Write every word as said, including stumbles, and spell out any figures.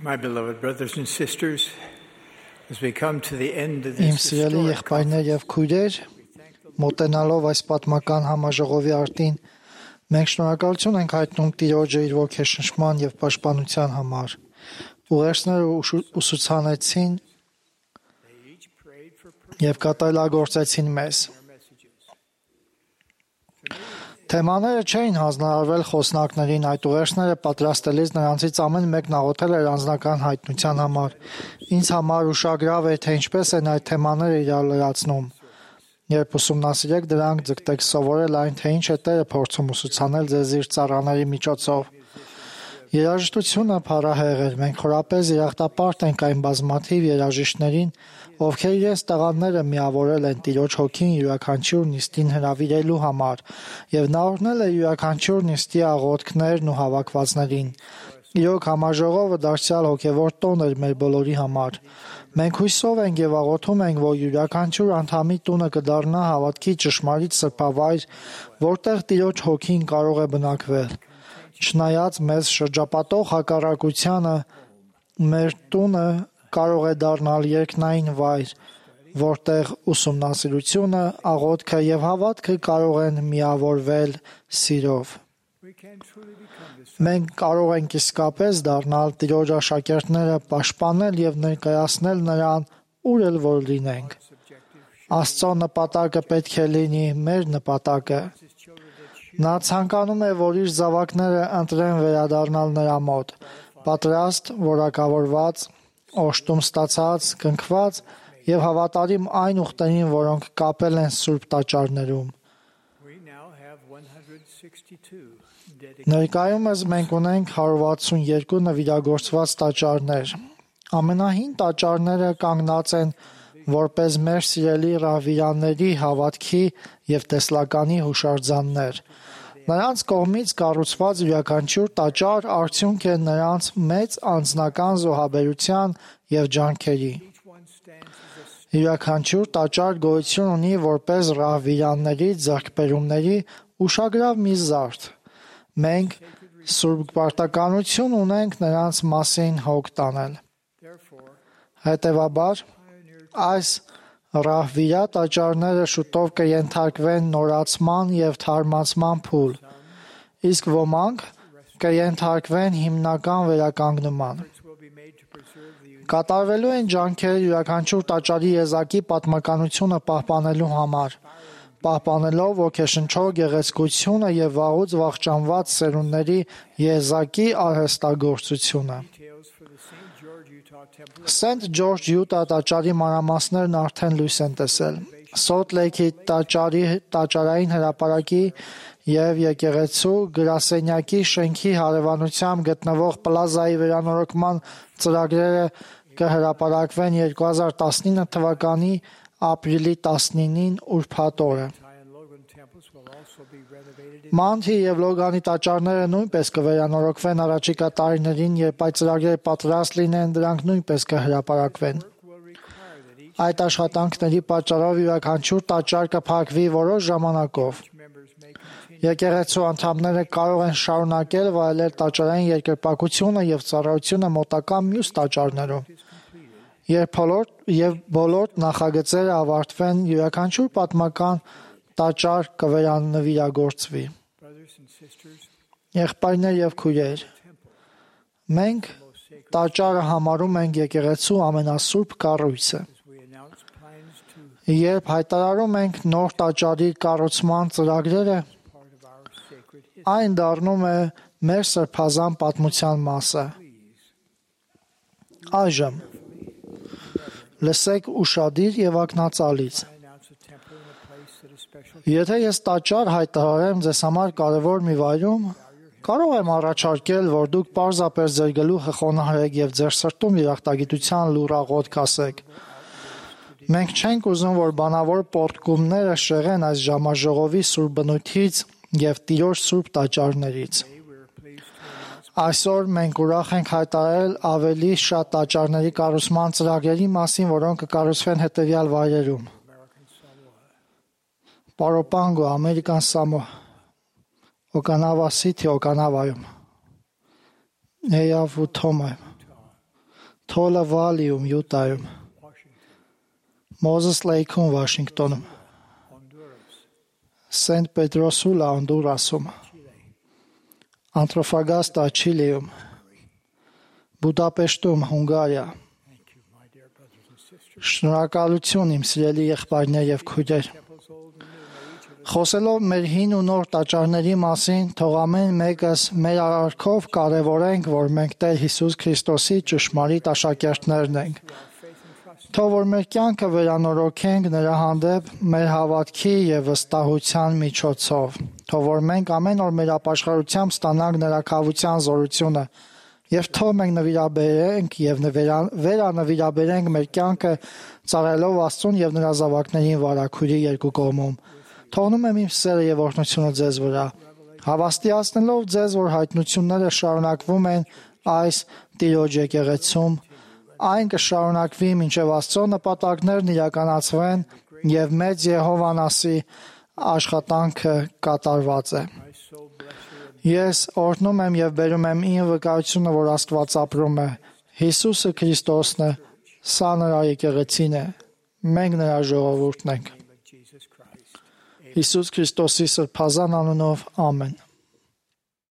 My beloved brothers and sisters, as we come to the end of Իմ this սիրելի historic եղբայրներ եւ քույրեր, մոտենալով այս պատմական համաժողովի արտին, մենք շնորհակալություն ենք հայտնում Տիրոջը իր ոգեշնչման եւ պաշտպանության համար։ Ուղերձները ուսուցանեցին եւ կատարելագործեցին մեզ։ Թեմաները չէին հանձնարարվել խոսնակներին, այդ ուղերձները պատրաստելիս նրանցից ամեն մեկն աղոթել էր անձնական հայտնության համար։ Ինձ համար ուշագրավ է, թե ինչպես են այդ թեմաները իրար լրացնում։ Երբ ուսումնասիրեք դրանք, ձգտեք սովորել այն, թե ինչ է Տերը փորձում ուսուցանել ձեզ իր ծառաների միջոցով։ Երաժշտությունը փառահեղ էր, մենք խորապես երախտապարտ ենք այն բազմաթիվ երաժիշտներին, ովքեր իրենց տաղանդները միավորել են Տիրոջ հոգին յուրաքանչյուր նիստին հրավիրելու համար եւ նա օրհնել է յուրաքանչյուր նիստի աղոթքներն ու հավաքվածներին։ Իրոք համաժողովը դարձյալ հոգևոր տոն էր մեր բոլորի համար։ Մենք հույսով ենք եւ աղոթում ենք, որ յուրաքանչյուր անդամի տունը կդառնա հավատքի ճշմարիտ սրբավայր, որտեղ Տիրոջ հոգին կարող է բնակվել։ Չնայած մեզ շրջապատող հակառակությանը, մեր տունը կարող է դառնալ երկնային վայր, որտեղ ուսումնասիրությունը, աղոթքը եւ հավատքը կարող են միավորվել սիրով։ Մենք կարող ենք իսկապես դառնալ Տիրոջ աշակերտները, պաշտպանել եւ ներկայացնել նրան, ուր էլ որ լինենք։ Աստծո նպատակը պետք է լինի մեր նպատակը։ Նա ցանկանում է, որ իր զավակները ընտրեն վերադառնալ նրա մոտ, պատրաստ, որակավորված, օժտում ստացած, կնքված եւ հավատարիմ այն ուխտերին, որոնք կապել են սուրբ տաճարներում։ Ներկայումս մենք ունենք հարյուր վաթսուն երկու նվիրագործված տաճարներ։ Ամենահին տաճարները կանգնած են որպես մեր սիրելի ռահվիրանների հավատքի եւ տեսլականի հուշարձաններ։ Նրանց կողմից կառուցված յուրաքանչյուր տաճար արդյունք է նրանց մեծ անձնական զոհաբերության եւ ջանքերի։ Յուրաքանչյուր տաճար գոյություն ունի որպես ռահվիրանների ձեռքբերումների ուշագրավ մի զարդ։ Մենք սուրբ պարտականություն ունենք նրանց մասին հոգ տանել։ Հետևաբար, այս ռահվիրա տաճարները շուտով կենթարկվեն նորացման եւ թարմացման փուլ, իսկ ոմանք կենթարկվեն հիմնական վերականգնման։ Կատարվելու են ջանքեր յուրաքանչյուր տաճարի եզակի պատմականությունը պահպանելու համար, պահպանելով ոգեշնչող գեղեցկությունը եւ վաղուց վախճանված սերունդների եզակի արհեստագործությունը։ Սենթ Ջորջ Յուտա տաճարի մանրամասներն արդեն լույս են տեսել։ Սոլտ Լեյքի տաճարի տաճարային հրապարակի եւ եկեղեցու գրասենյակի շենքի հարևանությամբ գտնվող պլազայի վերանորոգման ծրագրերը կհրապարակվեն երկու հազար տասնինը թվականի ապրիլի տասնինին ուրբաթ օրը։ Մանթի եւ Լոգանի տաճարները նույնպես կվերանորոգվեն առաջիկա տարիներին, երբ այդ ծրագրերը պատրաստ լինեն, դրանք նույնպես կհրապարակվեն։ Այդ աշխատանքների պատճառով յուրաքանչյուր տաճար կփակվի որոշ ժամանակով։ Եկեղեցու անդամները կարող են շարունակել վայելել տաճարային երկրպագությունը եւ ծառայությունը մոտակա մյուս տաճարներում։ Երբ բոլոր եւ բոլոր նախագծերը ավարտվեն, յուրաքանչյուր պատմական տաճար կվերանվիրագործվի։ Եղբայրներ եւ քույրեր, մենք տաճարը համարում ենք եկեղեցու ամենասուրբ կառույցը։ Երբ հայտարարում ենք նոր տաճարի կառուցման ծրագրերը, այն դառնում է մեր սրբազան պատմության մասը։ Այժմ լսեք ուշադիր եւ ակնածալից։ Եթե ես տաճար հայտարարեմ ձեզ համար կարևոր մի վայրում, կարող եմ առաջարկել, որ դուք պարզապես ձեր գլուխը խոնարհեք եւ ձեր սրտում երախտագիտության լուռ աղոթք ասեք։ Մենք չենք ուզում, որ բանավոր պոռթկումները շեղեն այս ժամաժողովի սուրբ բնույթից եւ Տիրոջ սուրբ տաճարներից։ Այսօր մենք ուրախ ենք հայտարարել ավելի շատ տաճարների կառուցման ծրագրերի մասին, որոնք կկառուցվեն հետևյալ վայրերում. Պարոպանգո, Ամերիկան Սամոա, Օկանավա Սիթի, Օկանավայում, Էյավու Թոմայում, Թոլա Վալիում, Յուտայում, Մոզես Լեյքում, Վաշինգտոնում, Սենտ Պետրոսուլա, Հոնդուրասում, Անտրոֆագաստա, Չիլիում, Բուդապեշտում, Հունգարիա։ Շնորհակալություն իմ սիրելի եղբայրներ եւ քույրեր։ Խոսելով մեր հին ու նոր տաճարների մասին, թող ամեն մեկս մեր արարքով կարևորենք, որ մենք Տեր Հիսուս Քրիստոսի ճշմարիտ աշակերտներն ենք։ Թող որ մեր կյանքը վերանորոգենք նրա հանդեպ մեր հավատքի եւ վստահության միջոցով։ Թող որ մենք ամեն օր մեր ապաշխարությամբ ստանանք նրա քավության զորությունը եւ թող մենք նվիրաբերենք եւ վերանվիրաբերենք մեր կյանքը ծառայելով Աստծուն եւ նրա զավակներին վարագույրի երկու կողմում։ Թողնում եմ իմ սերը եւ օրհնությունը ձեզ վրա, հավաստիացնելով ձեզ, որ հայտնությունները շարունակվում են այս Տիրոջ եկեղեցում, այն կշարունակվի մինչև Աստծո նպատակներն իրականացվեն եւ մեծ Եհովանասի աշխատանքը կատարված է։ Ես օրհնում եմ եւ բերում եմ ին վկայությունը, որ Աստված ապրում է։ Հիսուսը Քրիստոսն է, սա նրա եկեղեցին է։ Մենք նրա ժողովուրդն ենք։ Հիսուս Քրիստոսի սրբազան անունով ամեն։